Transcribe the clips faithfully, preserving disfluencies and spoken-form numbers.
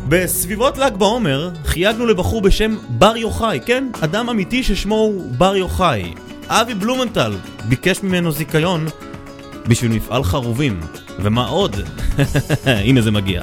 בסביבות ל"ג בעומר חייגנו לבחור בשם בר יוחאי, כן? אדם אמיתי ששמו הוא בר יוחאי. אבי בלומנטל ביקש ממנו זיכיון בשביל מפעל חרובים. ומה עוד? הנה זה מגיע.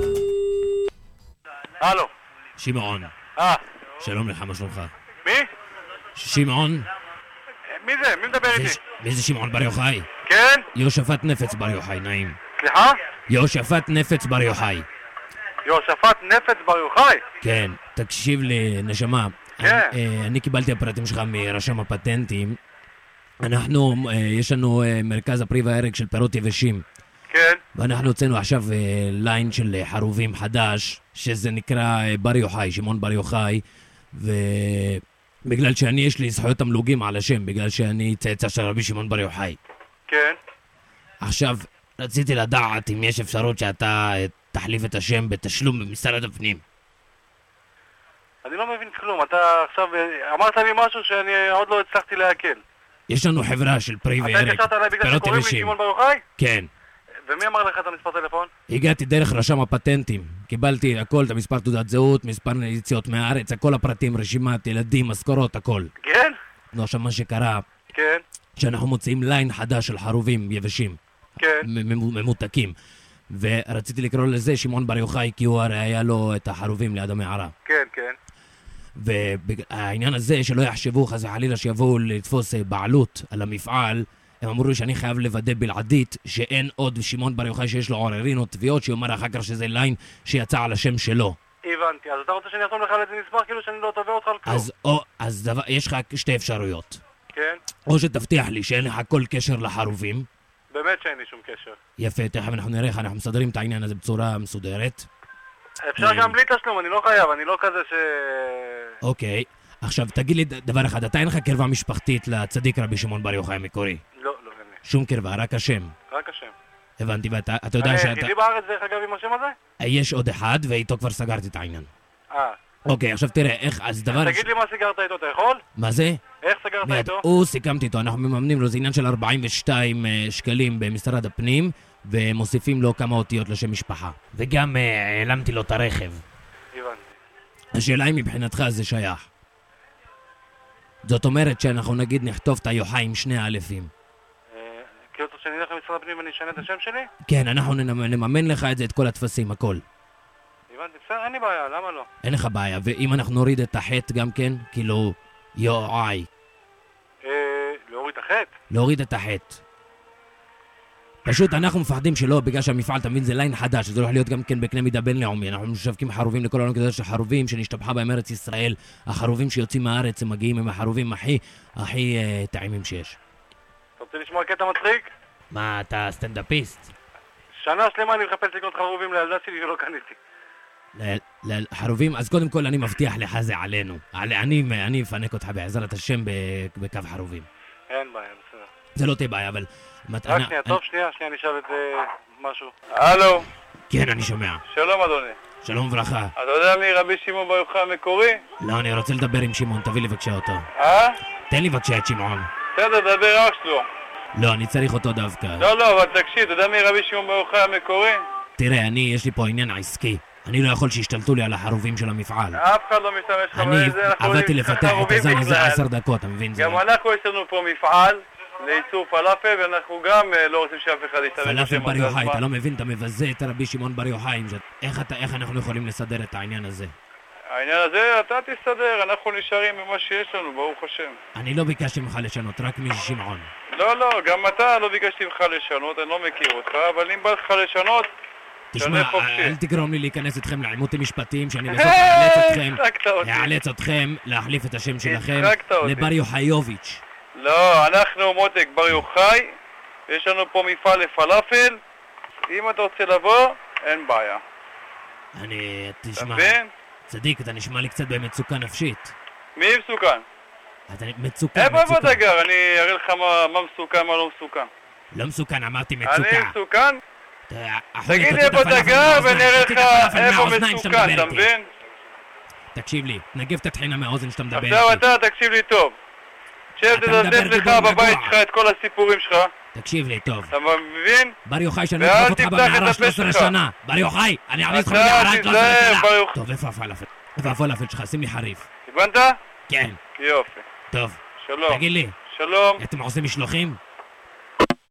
הלו. שמעון. אה. שלום לך, מה שלומך? מי? שמעון. מי זה? מי מדבר איתי? מי זה שמעון בר יוחאי? כן? יהושפט נפץ בר יוחאי, נעים. סליחה? יהושפט נפץ בר יוחאי. יהושפט נפץ בר יוחאי? כן, תקשיב לי, נשמה. כן. אני, אני קיבלתי הפרטים שלך מרשם הפטנטים. אנחנו, יש לנו מרכז הפרי וההרג של פירות יבשים. כן. ואנחנו הוצאנו עכשיו ליין של חרובים חדש, שזה נקרא בר יוחאי, שמעון בר יוחאי, ובגלל שאני יש לי זכויות תמלוגים על השם, בגלל שאני צאצא של רבי שמעון בר יוחאי. כן. עכשיו, רציתי לדעת אם יש אפשרות שאתה תחליף את השם בתשלום במשרד הפנים. אני לא מבין כלום, אתה עכשיו אמרת לי משהו שאני עוד לא הצלחתי להקל. יש לנו חברה של פרי והרג, אתה התקשרת עליי בגלל שקוראים לי שמעון בר יוחאי? כן. ומי אמר לך את המספר טלפון? הגעתי דרך רשם הפטנטים, קיבלתי הכל, את המספר תעודת זהות, מספר יציאות מהארץ, הכל הפרטים, רשימת ילדים, משכורות, הכל. כן? נו, עכשיו מה שקרה, כן. שאנחנו מוצאים ליין חדש של חרובים יבשים. כן. ממותקים. ורציתי לקרוא לזה שמעון בר יוחאי, כי הוא הרי היה לו את החרובים ליד המערה. כן, כן. והעניין הזה שלא יחשבו חס וחלילה שיבואו לתפוס בעלות על המפעל, הם אמרו לי שאני חייב לוודא בלעדית שאין עוד שמעון בר יוחאי שיש לו עוררין או תביעות, שיאמר אחר כך שזה ליין שיצא על השם שלו. הבנתי, אז אתה רוצה שאני אחתום לך על איזה מספר כאילו שאני לא תובע אותך על כלום? אז, או, אז דבר, יש לך שתי אפשרויות. כן. או שתבטיח לי שאין לך כל קשר לחרובים. באמת שאין לי שום קשר. יפה, תכף אנחנו נראה איך אנחנו מסדרים את העניין הזה בצורה מסודרת. אפשר גם בלי תשלום, אני לא חייב, אני לא כזה ש... אוקיי, עכשיו תגיד לי דבר אחד, אתה אין לך קרבה משפחתית לצדיק רבי שמעון בר יוחאי המקורי? לא, לא, אין לי. שום קרבה, רק השם. רק השם. הבנתי, ואתה אתה יודע אני שאתה... אני היחידי בארץ דרך אגב עם השם הזה? יש עוד אחד, ואיתו כבר סגרתי את העניין. אה. אוקיי, עכשיו תראה, איך, אז דבר... תגיד לי מה סגרת איתו, אתה יכול? מה זה? איך סגרת איתו? הוא סיכמתי איתו, אנחנו מממנים לו, זה עניין של ארבעים ושתיים שקלים במשרד הפנים, ומוסיפים לו כמה אותיות לשם משפחה. וגם העלמתי לו את הרכב. הבנתי. השאלה היא מבחינתך זה שייך. זאת אומרת שאנחנו נגיד נכתוב את היוחאי עם שני האלפים. כאילו שאני אלך למשרד הפנים ואני אשנה את השם שלי? כן, אנחנו נממן לך את זה, את כל התפסים, הכל. הבנתי, בסדר, אין לי בעיה, למה לא? אין לך בעיה, ואם אנחנו נוריד את החטא גם כן, כאילו, יוחאי. אה, להוריד את החטא? להוריד את החטא. פשוט אנחנו מפחדים שלא, בגלל שהמפעל, אתה מבין, זה ליין חדש, זה הולך להיות גם כן בקנה מידה בינלאומי. אנחנו משווקים חרובים לכל העולם כזה של חרובים שנשתבחה בהם ארץ ישראל. החרובים שיוצאים מהארץ הם מגיעים עם החרובים הכי, הכי אה, טעימים שיש. אתה רוצה לשמוע קטע מצחיק? מה, אתה סטנדאפיסט? שנה שלמה אני מחפש לקנות חרובים לילדה שלי ולא קניתי. לחרובים, אז קודם כל אני מבטיח לך זה עלינו. אני, אני אפנק אותך בעזרת השם בקו חרובים. אין בעיה, בסדר. זה לא תהיה בעיה, אבל... רק שנייה, טוב, שנייה, שנייה, אני אשאל את משהו. הלו. כן, אני שומע. שלום, אדוני. שלום וברכה. אתה יודע מי רבי שמעון בר יוחאי המקורי? לא, אני רוצה לדבר עם שמעון, תביא לי בבקשה אותו. אה? תן לי בבקשה את שמעון. בסדר, דבר אח שלו. לא, אני צריך אותו דווקא. לא, לא, אבל תקשיב, אתה יודע מי רבי שמעון בר יוחאי המקורי? תראה, אני, יש לי פה עניין עסקי. אני לא יכול שישתלטו לי על החרובים של המפעל. אף אחד לא משתמש לך בזה. אני עבדתי לפתח את הזן הזה עשר דקות, אתה מבין? גם אנחנו יש לנו פה מפעל לייצור פלאפל, ואנחנו גם לא רוצים שאף אחד ישתמש. פלאפל בר יוחאי, אתה לא מבין, אתה מבזה את רבי שמעון בר יוחאי. איך אנחנו יכולים לסדר את העניין הזה? העניין הזה, אתה תסתדר, אנחנו נשארים במה שיש לנו, ברוך השם. אני לא ביקשתי ממך לשנות, רק משמעון. לא, לא, גם אתה לא ביקשתי ממך לשנות, אני לא מכיר אותך, אבל אם בא לך לשנות, תשמע, אל תגרום לי להיכנס אתכם לעימותים משפטיים, שאני בסוף אעלץ אתכם, אעלץ אתכם להחליף את השם שלכם לבר יוחאיוביץ'. לא, אנחנו מותק בר יוחאי, יש לנו פה מפעל לפלאפל, אם אתה רוצה לבוא, אין בעיה. אני, תשמע, צדיק, אתה נשמע לי קצת במצוקה נפשית. מי מסוכן? אתה מצוקה, איפה איפה אתה גר? אני אראה לך מה מסוכן, מה לא מסוכן. לא מסוכן, אמרתי מצוקה. אני מסוכן? תגיד לי איפה אתה גר ונראה לך איפה מסוכן, אתה מבין? תקשיב לי, נגב את התחינה מהאוזן שאתה מדבר. עכשיו אתה תקשיב לי טוב. שב תדפדף לך בבית שלך את כל הסיפורים שלך. תקשיב לי, טוב. אתה מבין? בר יוחאי, שאני ואל אדחוף אותך תפתח במערה את הפה שלוש עשרה שלך. שנה. בר יוחאי, אני אעמיד אותך אתה במערה שלוש עשרה תיזהר, שנה. בר יוחאי. טוב, איפה הפלאפל? איפה הפלאפל שלך? שים לי חריף. הבנת? כן. יופי. טוב. שלום. תגיד לי, שלום. אתם עושים משלוחים?